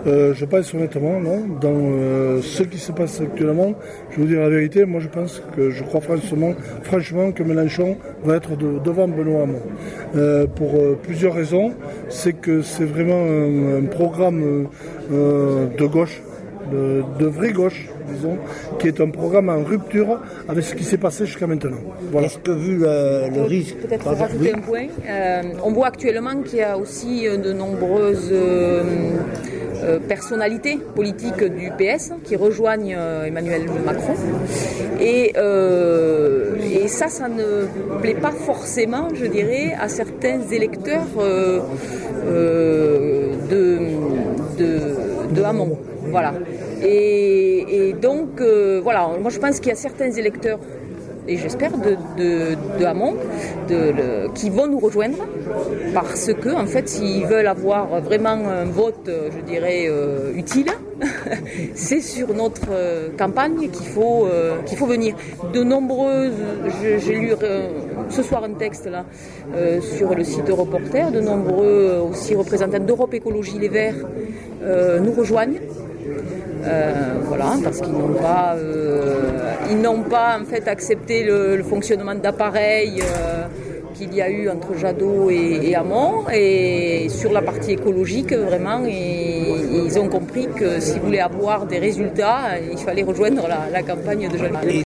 Je pense honnêtement, non. Dans ce qui se passe actuellement, je vais vous dire la vérité, moi je crois franchement que Mélenchon va être devant Benoît Hamon. Pour plusieurs raisons. C'est que c'est vraiment un programme de gauche, de vraie gauche, disons, qui est un programme en rupture avec ce qui s'est passé jusqu'à maintenant. Voilà. Est-ce que vu le risque... Peut-être rajouter un point. On voit actuellement qu'il y a aussi de nombreuses personnalités politiques du PS qui rejoignent Emmanuel Macron. Et ça ne plaît pas forcément, je dirais, à certains électeurs de Hamon. Voilà. Et donc, voilà, moi je pense qu'il y a certains électeurs, et j'espère, de Hamon, qui vont nous rejoindre, parce que, en fait, s'ils veulent avoir vraiment un vote, je dirais, utile, c'est sur notre campagne qu'il faut venir. De nombreuses, j'ai lu ce soir un texte là sur le site Reporter, de nombreux aussi représentants d'Europe Écologie Les Verts nous rejoignent. Voilà, parce qu'ils n'ont pas en fait accepté le fonctionnement d'appareil qu'il y a eu entre Jadot et Hamon, et sur la partie écologique vraiment, ils ont compris que s'ils voulaient avoir des résultats, il fallait rejoindre la campagne de Jadot.